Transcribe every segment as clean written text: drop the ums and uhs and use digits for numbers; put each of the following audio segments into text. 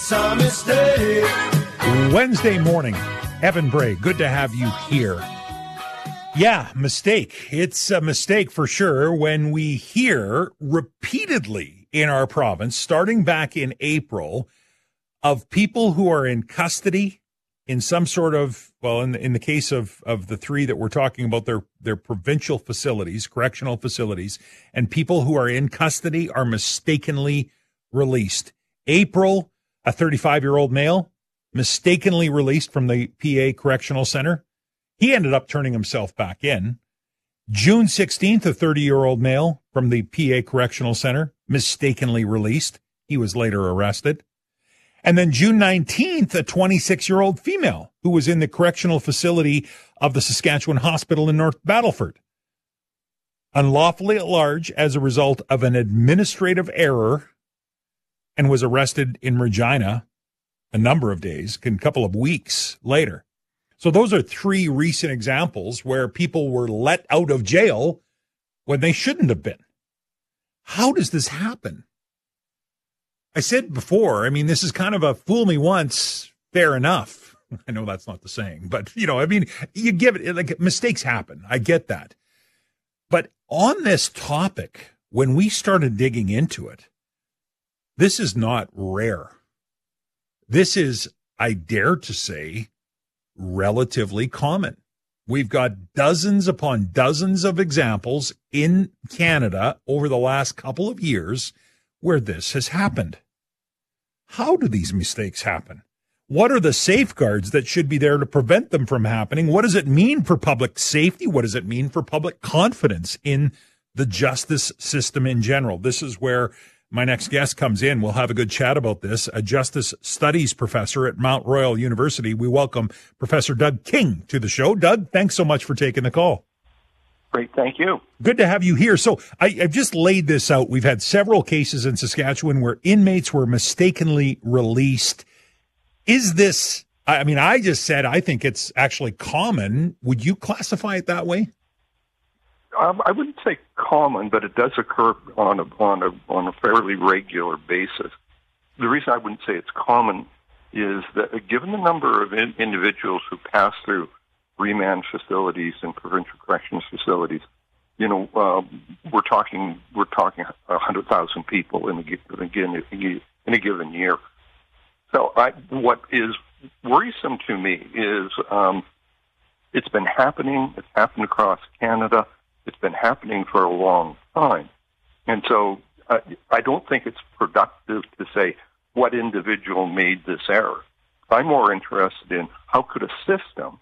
It's a mistake. Wednesday morning, Evan Bray, good to have you here. Yeah, mistake. It's a mistake for sure when we hear repeatedly in our province, starting back in April, of people who are in custody in some sort of, well, in the case of the three that we're talking about, their provincial facilities, correctional facilities, and people who are in custody are mistakenly released. April, a 35-year-old male, mistakenly released from the PA Correctional Center. He ended up turning himself back in. June 16th, a 30-year-old male from the PA Correctional Center, mistakenly released. He was later arrested. And then June 19th, a 26-year-old female who was in the correctional facility of the Saskatchewan Hospital in North Battleford, unlawfully at large as a result of an administrative error, and was arrested in Regina a number of days, a couple of weeks later. So those are three recent examples where people were let out of jail when they shouldn't have been. How does this happen? I said before, I mean, this is kind of a fool me once, fair enough. I know that's not the saying, but, you give it, like, mistakes happen. I get that. But on this topic, when we started digging into it, this is not rare. This is, I dare to say, relatively common. We've got dozens upon dozens of examples in Canada over the last couple of years where this has happened. How do these mistakes happen? What are the safeguards that should be there to prevent them from happening? What does it mean for public safety? What does it mean for public confidence in the justice system in general? This is where my next guest comes in. We'll have a good chat about this. A justice studies professor at Mount Royal University. We welcome Professor Doug King to the show. Doug, thanks so much for taking the call. Great, thank you. Good to have you here. So I've just laid this out. We've had several cases in Saskatchewan where inmates were mistakenly released. Is this, I just said I think it's actually common. Would you classify it that way? I wouldn't say common, but it does occur on a fairly regular basis. The reason I wouldn't say it's common is that given the number of individuals who pass through remand facilities and provincial corrections facilities, we're talking 100,000 people in a given year. So what is worrisome to me is it's been happening. It's happened across Canada. It's been happening for a long time. And so I don't think it's productive to say what individual made this error. I'm more interested in how could a system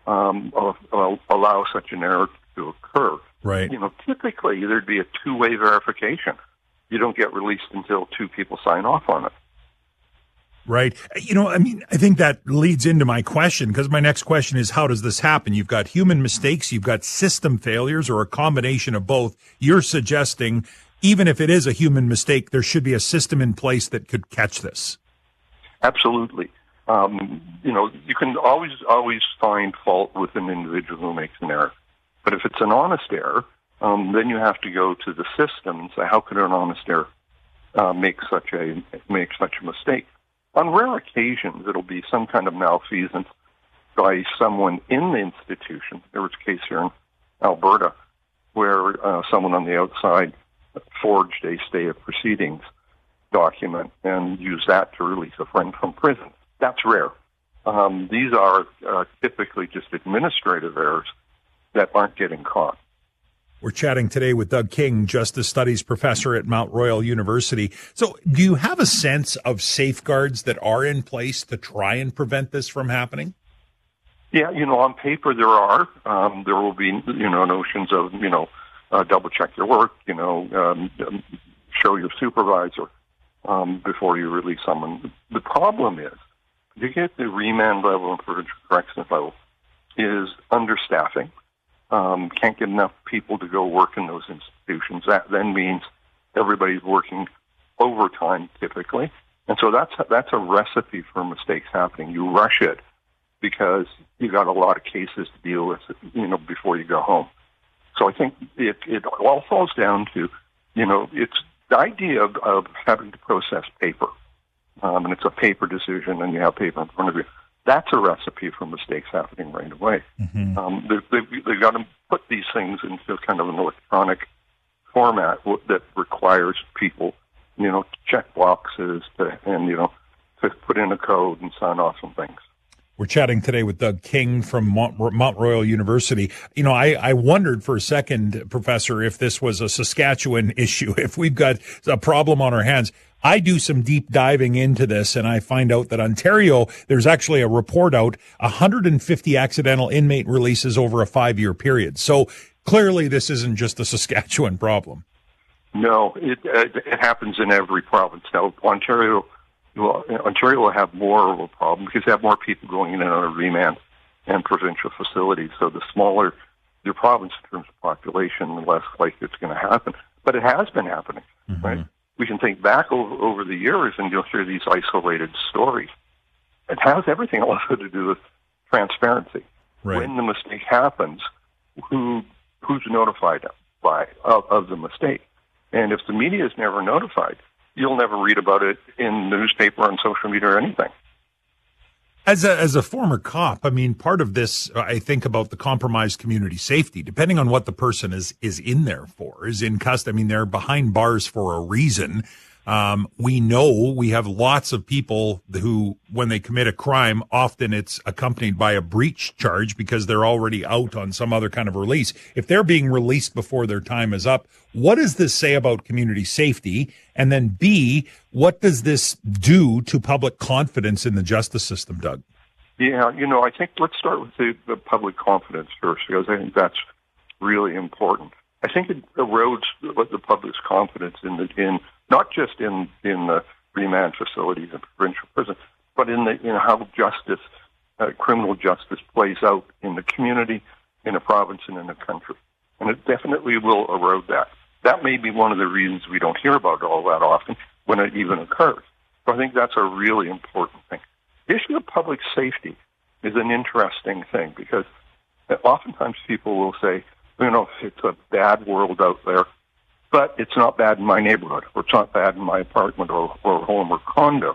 allow such an error to occur. Right. Typically there'd be a two-way verification. You don't get released until two people sign off on it. Right. I think that leads into my question, because my next question is, how does this happen? You've got human mistakes, you've got system failures, or a combination of both. You're suggesting, even if it is a human mistake, there should be a system in place that could catch this. Absolutely. You can always find fault with an individual who makes an error. But if it's an honest error, then you have to go to the system and say, how could an honest error make such a mistake? On rare occasions, it'll be some kind of malfeasance by someone in the institution. There was a case here in Alberta where someone on the outside forged a stay of proceedings document and used that to release a friend from prison. That's rare. These are typically just administrative errors that aren't getting caught. We're chatting today with Doug King, Justice Studies Professor at Mount Royal University. So do you have a sense of safeguards that are in place to try and prevent this from happening? Yeah, on paper there are. There will be, notions of, double check your work, show your supervisor before you release someone. The problem is, to get the remand level and provincial corrections level, is understaffing. Can't get enough people to go work in those institutions. That then means everybody's working overtime typically. And so that's a recipe for mistakes happening. You rush it because you got a lot of cases to deal with, before you go home. So I think it all falls down to, it's the idea of having to process paper and it's a paper decision, and you have paper in front of you, that's a recipe for mistakes happening right away. Mm-hmm. They've got to put these things into kind of an electronic format that requires people, to check boxes to put in a code and sign off on things. We're chatting today with Doug King from Mount Royal University. I wondered for a second, Professor, if this was a Saskatchewan issue, if we've got a problem on our hands. I do some deep diving into this, and I find out that Ontario, there's actually a report out, 150 accidental inmate releases over a 5-year period. So clearly this isn't just a Saskatchewan problem. No, it happens in every province. Now, Ontario will have more of a problem because they have more people going in and out of remand and provincial facilities. So the smaller your province in terms of population, the less likely it's going to happen. But it has been happening, mm-hmm. right? We can think back over the years and you'll hear these isolated stories. It has everything also to do with transparency. Right. When the mistake happens, who's notified of the mistake? And if the media is never notified, you'll never read about it in the newspaper, on social media, or anything. As a former cop, I mean, part of this, I think about the compromised community safety, depending on what the person is in there for, is in custody. I mean, they're behind bars for a reason. We know we have lots of people who, when they commit a crime, often it's accompanied by a breach charge because they're already out on some other kind of release. If they're being released before their time is up, what does this say about community safety? And then B, what does this do to public confidence in the justice system, Doug? Yeah, I think let's start with the public confidence first, because I think that's really important. I think it erodes the public's confidence in not just in the remand facilities and provincial prisons, but in how justice, criminal justice, plays out in the community, in a province, and in the country. And it definitely will erode that. That may be one of the reasons we don't hear about it all that often when it even occurs. So I think that's a really important thing. The issue of public safety is an interesting thing because oftentimes people will say, it's a bad world out there, but it's not bad in my neighborhood, or it's not bad in my apartment or home or condo.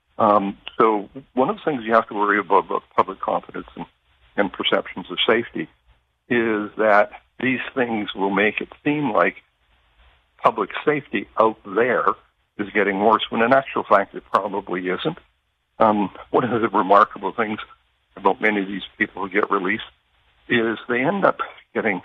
So one of the things you have to worry about public confidence and perceptions of safety is that these things will make it seem like public safety out there is getting worse, when in actual fact it probably isn't. One of the remarkable things about many of these people who get released is they end up getting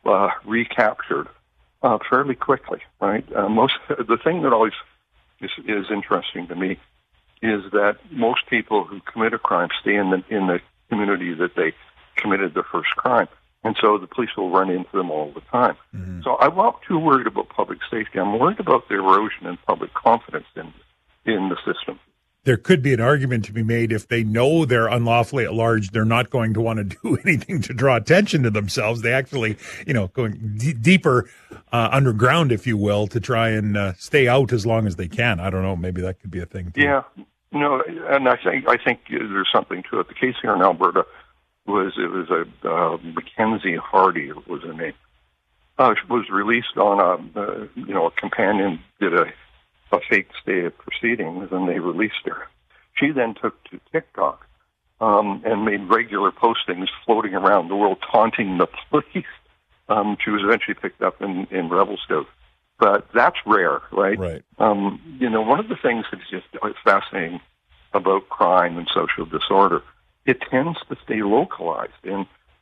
recaptured fairly quickly, right? The thing that always is interesting to me is that most people who commit a crime stay in the community that they committed their first crime. And so the police will run into them all the time. Mm-hmm. So I'm not too worried about public safety. I'm worried about the erosion in public confidence in the system. There could be an argument to be made if they know they're unlawfully at large, they're not going to want to do anything to draw attention to themselves. They actually, going deeper underground, if you will, to try and stay out as long as they can. I don't know. Maybe that could be a thing too. Yeah. And I think there's something to it. The case here in Alberta was Mackenzie Hardy was her name. She was released on a companion did a fake stay of proceedings, and they released her. She then took to TikTok and made regular postings floating around the world taunting the police. She was eventually picked up in Revelstoke. But that's rare, right? Right. One of the things that's just fascinating about crime and social disorder, it tends to stay localized. And,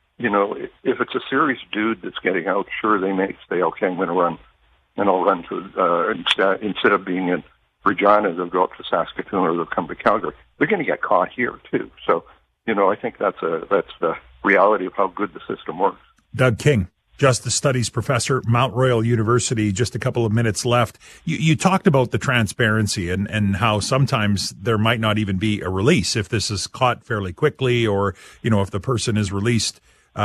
if it's a serious dude that's getting out, sure, they may say, okay, I'm going to run. And I'll run to, instead of being in Regina, they'll go up to Saskatoon or they'll come to Calgary. They're going to get caught here, too. So, I think that's the reality of how good the system works. Doug King, Justice Studies Professor, Mount Royal University, just a couple of minutes left. You talked about the transparency and how sometimes there might not even be a release if this is caught fairly quickly, or, if the person is released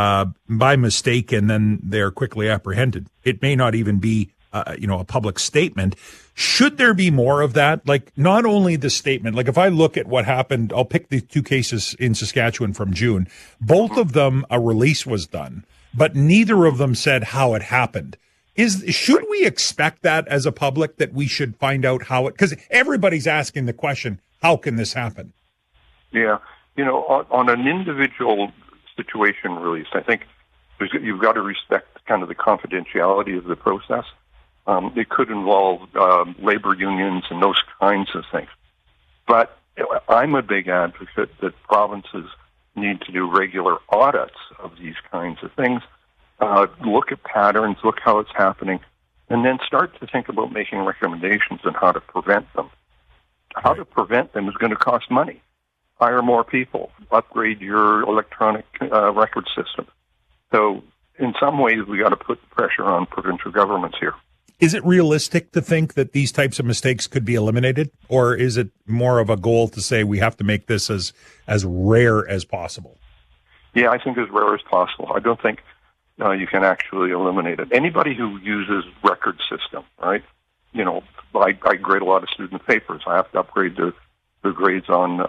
by mistake and then they're quickly apprehended. It may not even be a public statement. Should there be more of that? Like, not only the statement, like if I look at what happened, I'll pick the two cases in Saskatchewan from June. Both of them, a release was done, but neither of them said how it happened. Should we expect that as a public, that we should find out how it, because everybody's asking the question, how can this happen? Yeah. On an individual situation release, I think you've got to respect kind of the confidentiality of the process. It could involve labor unions and those kinds of things. But I'm a big advocate that provinces need to do regular audits of these kinds of things, look at patterns, look how it's happening, and then start to think about making recommendations on how to prevent them. How to prevent them is going to cost money. Hire more people, upgrade your electronic record system. So in some ways, we got to put pressure on provincial governments here. Is it realistic to think that these types of mistakes could be eliminated, or is it more of a goal to say we have to make this as rare as possible? Yeah, I think as rare as possible. I don't think you can actually eliminate it. Anybody who uses record system, right? I grade a lot of student papers. I have to upgrade the grades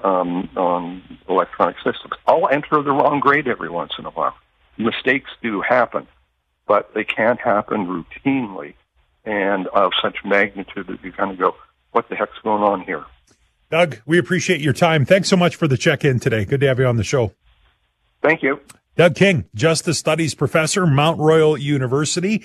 on electronic systems. I'll enter the wrong grade every once in a while. Mistakes do happen, but they can't happen routinely and of such magnitude that you kind of go, what the heck's going on here? Doug, we appreciate your time. Thanks so much for the check-in today. Good to have you on the show. Thank you. Doug King, Justice Studies Professor, Mount Royal University.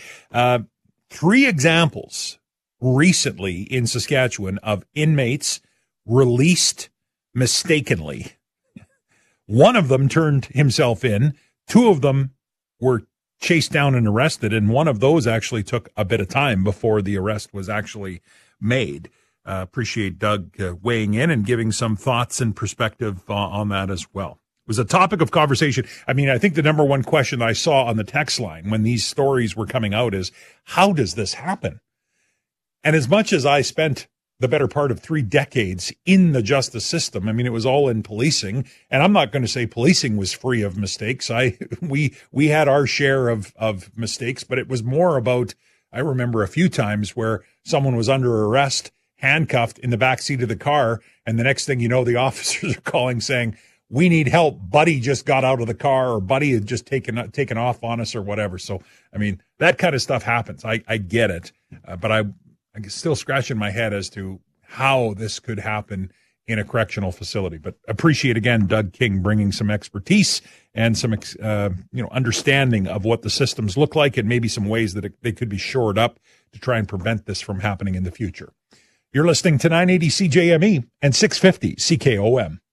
3 examples recently in Saskatchewan of inmates released mistakenly. One of them turned himself in. 2 of them were chased down and arrested, and one of those actually took a bit of time before the arrest was actually made. Appreciate Doug weighing in and giving some thoughts and perspective on that as well. It was a topic of conversation. I mean, I think the number one question I saw on the text line when these stories were coming out is, how does this happen? And as much as I spent the better part of 3 decades in the justice system, I mean, it was all in policing, and I'm not going to say policing was free of mistakes. We had our share of mistakes, but it was more about, I remember a few times where someone was under arrest, handcuffed in the back seat of the car, and the next thing you know, the officers are calling saying, we need help. Buddy just got out of the car, or Buddy had just taken off on us, or whatever. So, I mean, that kind of stuff happens. I get it, but I'm still scratching my head as to how this could happen in a correctional facility. But appreciate, again, Doug King bringing some expertise and some understanding of what the systems look like, and maybe some ways that they could be shored up to try and prevent this from happening in the future. You're listening to 980 CJME and 650 CKOM.